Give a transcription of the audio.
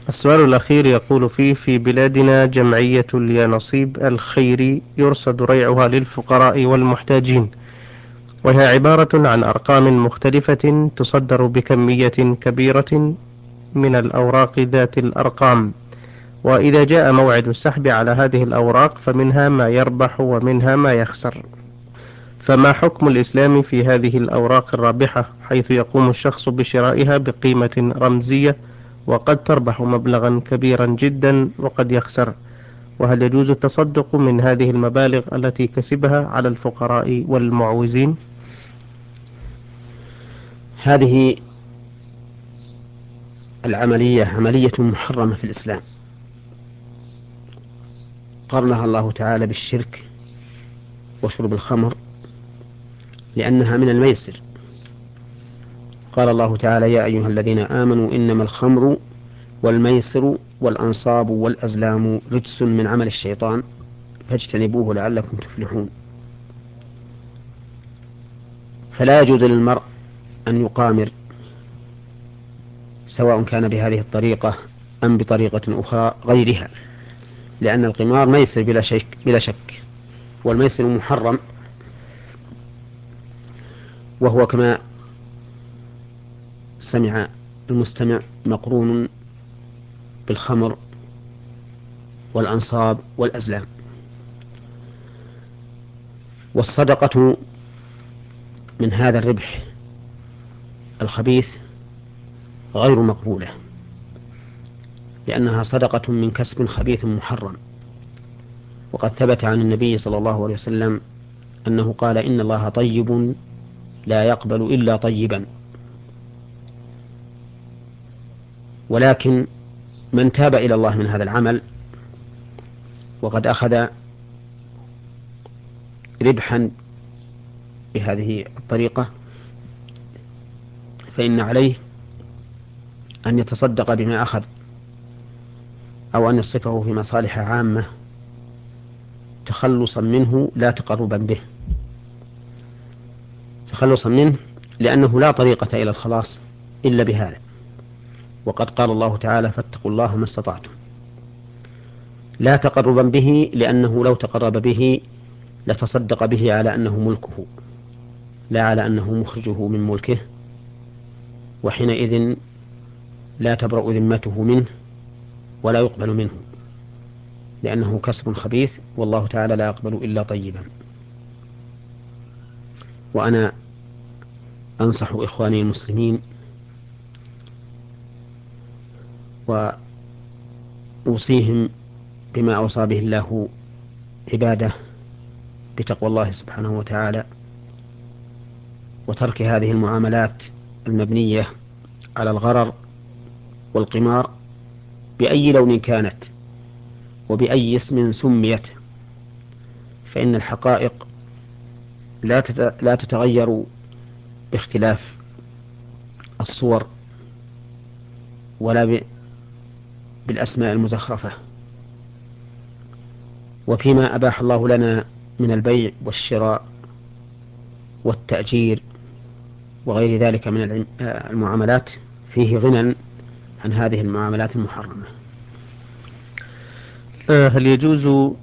السؤال الأخير يقول فيه: في بلادنا جمعية اليانصيب الخيري يرصد ريعها للفقراء والمحتاجين، وهي عبارة عن أرقام مختلفة تصدر بكمية كبيرة من الأوراق ذات الأرقام، وإذا جاء موعد السحب على هذه الأوراق فمنها ما يربح ومنها ما يخسر. فما حكم الإسلام في هذه الأوراق الرابحة، حيث يقوم الشخص بشرائها بقيمة رمزية وقد تربح مبلغا كبيرا جدا وقد يخسر؟ وهل يجوز التصدق من هذه المبالغ التي كسبها على الفقراء والمعوزين؟ هذه العملية عملية محرمة في الإسلام، قرنها الله تعالى بالشرك وشرب الخمر لأنها من الميسر. قال الله تعالى: يا أيها الذين آمنوا إنما الخمر والميسر والأنصاب والأزلام رجس من عمل الشيطان فاجتنبوه لعلكم تفلحون. فلا يجوز للمرء أن يقامر، سواء كان بهذه الطريقة أم بطريقة أخرى غيرها، لأن القمار ميسر بلا شك، والميسر محرم، وهو كما سمع المستمع مقرون بالخمر والأنصاب والأزلام. والصدقة من هذا الربح الخبيث غير مقبولة، لأنها صدقة من كسب خبيث محرم. وقد ثبت عن النبي صلى الله عليه وسلم أنه قال: إن الله طيب لا يقبل إلا طيبا. ولكن من تاب إلى الله من هذا العمل وقد أخذ ربحا بهذه الطريقة فإن عليه أن يتصدق بما أخذ، أو أن يصرفه في مصالح عامة تخلصا منه لا تقربا به، تخلصا منه، لأنه لا طريقة إلى الخلاص إلا بهذا. وقد قال الله تعالى: فاتقوا الله ما استطعتم. لا تقربا به، لأنه لو تقرب به لتصدق به على أنه ملكه، لا على أنه مخرجه من ملكه، وحينئذ لا تبرأ ذمته منه ولا يقبل منه، لأنه كسب خبيث، والله تعالى لا يقبل إلا طيبا. وأنا أنصح إخواني المسلمين وأوصيهم بما أوصى به الله عباده بتقوى الله سبحانه وتعالى، وترك هذه المعاملات المبنية على الغرر والقمار بأي لون كانت وبأي اسم سميت، فإن الحقائق لا تتغير باختلاف الصور ولا بالأسماء المزخرفة. وفيما أباح الله لنا من البيع والشراء والتأجير وغير ذلك من المعاملات فيه غنى عن هذه المعاملات المحرمة. هل يجوز